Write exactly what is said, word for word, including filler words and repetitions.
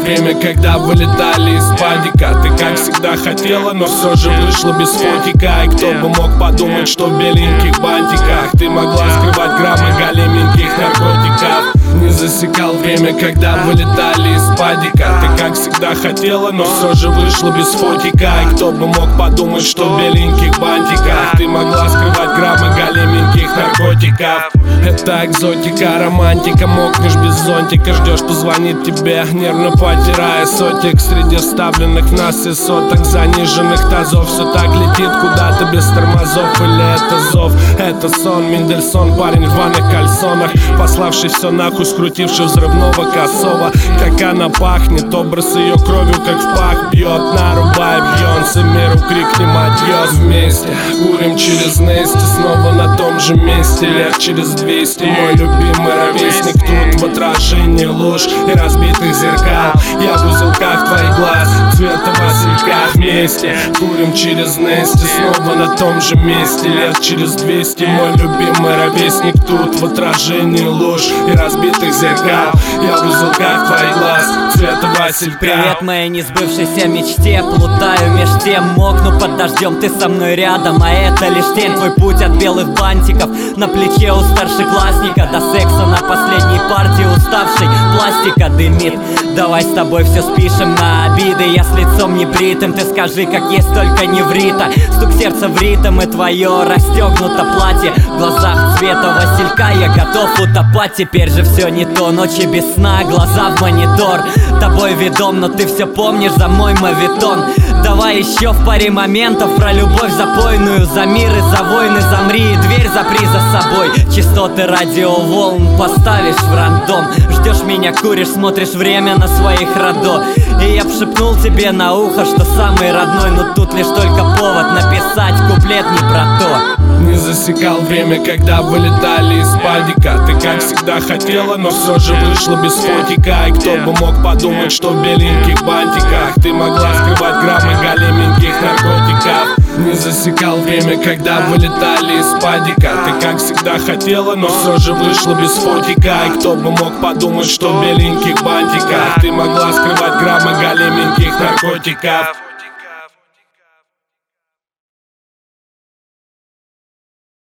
время, когда вылетали из падика. Ты как всегда хотела, но все же вышла без фотика. И кто бы мог подумать, что в беленьких бантиках ты могла скрывать граммы големеньких наркотиков. Не засекал время, когда вылетали из падика. Ты как всегда хотела, но все же вышла без фотика. И кто бы мог подумать, что в беленьких бантиках ты могла скрывать граммы големеньких наркотиков. Это экзотика, романтика, мокнешь без зонтика. Ждешь, позвонит тебе, нервно потирая сотик. Среди вставленных нас и соток заниженных тазов все так летит куда-то без тормозов. Или это зов, это сон, Мендельсон, парень в рваных кальсонах, пославший все нахуй, скрутивший взрывного косого. Как она пахнет, образ ее кровью как в пах бьет. Нарубай Бьонсе, миру крикнем адьос. Вместе курим через Нести, снова на том же месте. Лет через двести мой любимый ровесник. Тут в отражении ложь и разбитых зеркал. Я в узелках твоих глаз, цвета василька. Вместе курим через Нести, снова на том же месте. Лет через двести мой любимый ровесник. Тут в отражении ложь и разбитых зеркал. Я в узелках твоих глаз, цвета василька. Привет моей несбывшейся мечте. Плутаю меж тем, мокну под дождем. Ты со мной рядом, а это лишь тень. Твой путь от белых бантиков на плече у старшеклассника до секса на последней партии уставшей. Пластика дымит. Давай с тобой все спишем на обиды. Я с лицом не бритым, ты скажи, как есть, только не врита. Стук сердца в ритм и твое расстегнуто платье. В глазах цвета василька я готов утопать. Теперь же все не то, ночи без сна, глаза в монитор. Тобой ведом, но ты все помнишь за мой мавитон. Давай еще в паре моментов про любовь запойную. За мир и за войны замри и дверь запри за собой. Частоты радиоволн поставишь в рандом. Ждешь меня, куришь, смотришь время на своих родов. И я б шепнул тебе на ухо, что самый родной. Но тут лишь только повод написать куплет не про то. Не засекал время, когда вылетали из падика. Ты как всегда хотела, но все же вышла без фотика. И кто бы мог подумать, что в беленьких бантиках ты могла скрывать граммы големеньких наркотиков. Не засекал время, когда вылетали из падика. Ты как всегда хотела, но все же вышла без фотика. И кто бы мог подумать, что в беленьких бантиках ты могла скрывать граммы големеньких наркотиков.